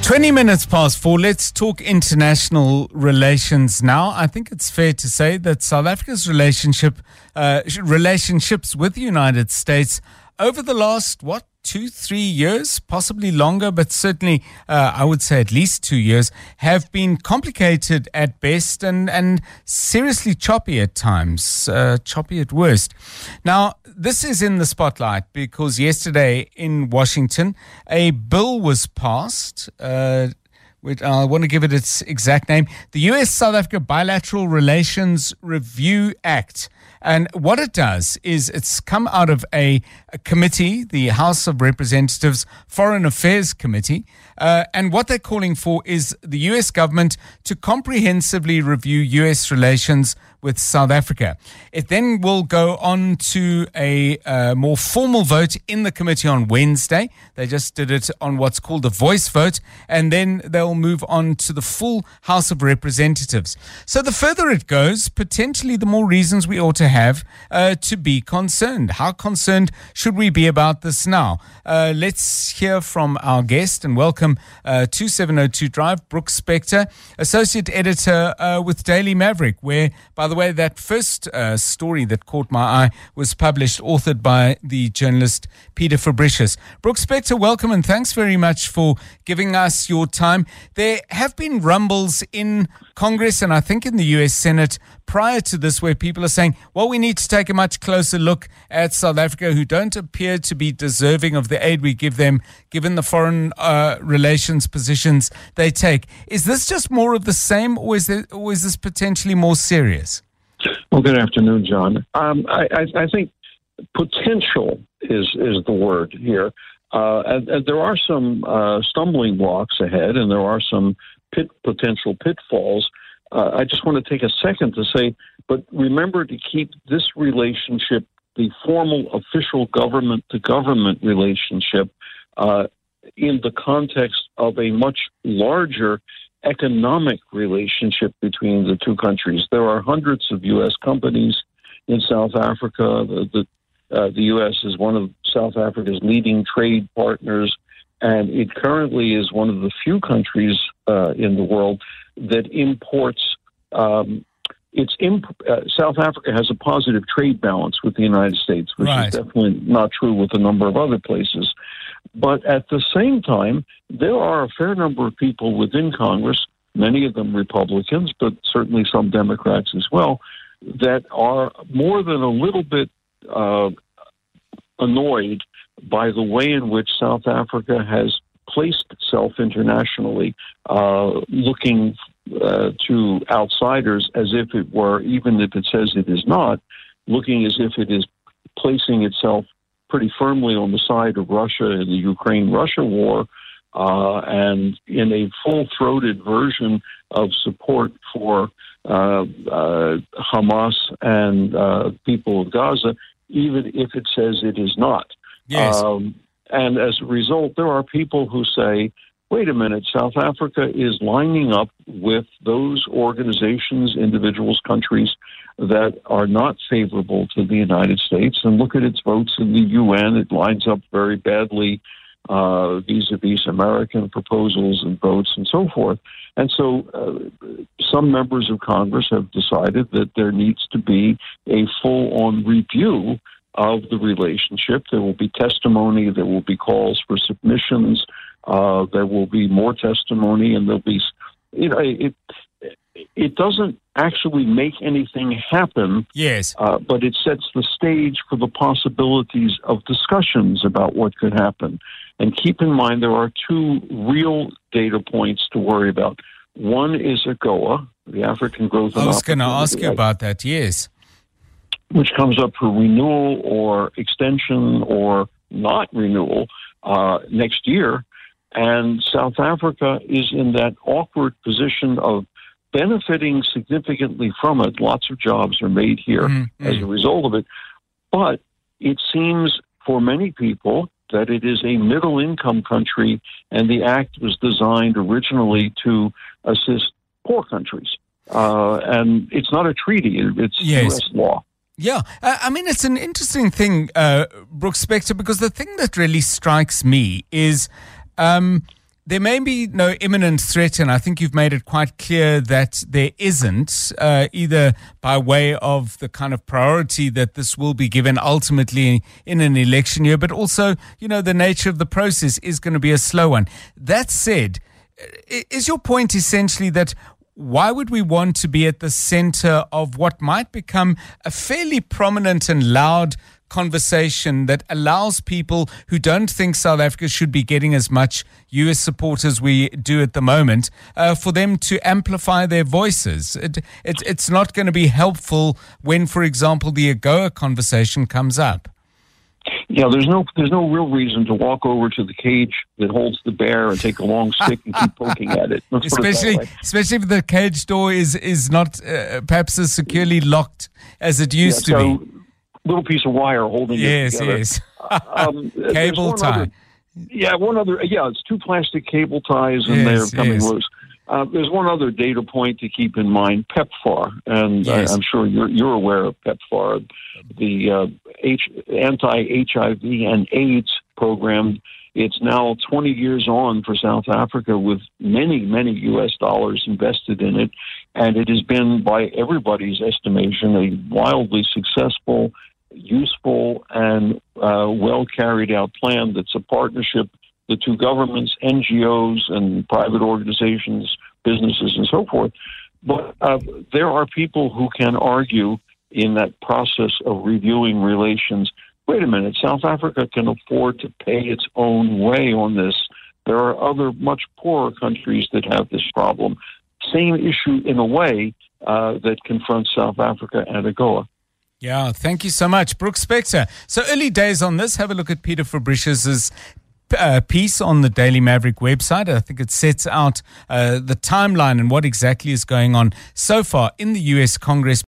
20 minutes past 4. Let's talk international relations now. I think it's fair to say that South Africa's relationships with the United States over the last, 2-3 years, possibly longer, but certainly I would say at least 2 years, have been complicated at best and seriously choppy at times, choppy at worst. Now, this is in the spotlight because yesterday in Washington, a bill was passed, which I want to give it its exact name, the U.S.-South Africa Bilateral Relations Review Act. And what it does is it's come out of a committee, the House of Representatives Foreign Affairs Committee, and what they're calling for is the U.S. government to comprehensively review U.S. relations with South Africa. It then will go on to a more formal vote in the committee on Wednesday. They just did it on what's called a voice vote, and then they'll move on to the full House of Representatives. So the further it goes, potentially the more reasons we ought to have to be concerned. How concerned should we be about this now? Let's hear from our guest and welcome to 702 Drive, Brooks Spector, Associate Editor with Daily Maverick, where, by the way, that first story that caught my eye was published, authored by the journalist Peter Fabricius. Brooks Spector, welcome and thanks very much for giving us your time. There have been rumbles in Congress and I think in the U.S. Senate prior to this where people are saying, well, we need to take a much closer look at South Africa, who don't appear to be deserving of the aid we give them, given the foreign relations positions they take. Is this just more of the same, or is this potentially more serious? Well, good afternoon, John. I think potential is the word here. And there are some stumbling blocks ahead, and there are some potential pitfalls. I just want to take a second to say, but remember to keep this relationship, the formal official government-to-government relationship, in the context of a much larger economic relationship between the two countries. There are hundreds of U.S. companies in South Africa. The U.S. is one of South Africa's leading trade partners, and it currently is one of the few countries in the world that imports. South Africa has a positive trade balance with the United States, which is definitely not true with a number of other places. But at the same time, there are a fair number of people within Congress, many of them Republicans, but certainly some Democrats as well, that are more than a little bit annoyed by the way in which South Africa has placed itself internationally, looking to outsiders as if it were, even if it says it is not, looking as if it is placing itself pretty firmly on the side of Russia in the Ukraine-Russia war, and in a full-throated version of support for Hamas and people of Gaza, even if it says it is not. Yes. And as a result, there are people who say, wait a minute, South Africa is lining up with those organizations, individuals, countries that are not favorable to the United States. And look at its votes in the UN. It lines up very badly vis-a-vis American proposals and votes and so forth. And so some members of Congress have decided that there needs to be a full-on review of the relationship. There will be testimony, there will be calls for submissions, there will be more testimony, and there'll be, it doesn't actually make anything happen. Yes. But it sets the stage for the possibilities of discussions about what could happen. And keep in mind, there are two real data points to worry about. One is AGOA, the African Growth and Opportunity. I was going to ask you about that, yes. Which comes up for renewal or extension or not renewal next year. And South Africa is in that awkward position of benefiting significantly from it. Lots of jobs are made here as a result of it. But it seems for many people that it is a middle-income country, and the act was designed originally to assist poor countries. And it's not a treaty, it's U.S. law. Yeah, I mean, it's an interesting thing, Brooks Spector, because the thing that really strikes me is There may be no imminent threat, and I think you've made it quite clear that there isn't, either by way of the kind of priority that this will be given ultimately in an election year, but also, the nature of the process is going to be a slow one. That said, is your point essentially that why would we want to be at the center of what might become a fairly prominent and loud conversation that allows people who don't think South Africa should be getting as much US support as we do at the moment, for them to amplify their voices? It's not going to be helpful when, for example, the AGOA conversation comes up. Yeah, there's no real reason to walk over to the cage that holds the bear and take a long stick and keep poking at it. Especially if the cage door is not perhaps as securely locked as it used to be. Little piece of wire holding it together. Yes. Cable tie. It's two plastic cable ties, and they're coming loose. There's one other data point to keep in mind: PEPFAR, and I'm sure you're aware of PEPFAR, the anti-HIV and AIDS program. It's now 20 years on for South Africa, with many, many U.S. dollars invested in it, and it has been, by everybody's estimation, a wildly successful, useful, and well-carried-out plan that's a partnership, the two governments, NGOs, and private organizations, businesses, and so forth. But there are people who can argue in that process of reviewing relations, wait a minute, South Africa can afford to pay its own way on this. There are other much poorer countries that have this problem. Same issue, in a way, that confronts South Africa and AGOA. Yeah, thank you so much. Brooks Spector. So early days on this, have a look at Peter Fabricius's piece on the Daily Maverick website. I think it sets out the timeline and what exactly is going on so far in the U.S. Congress.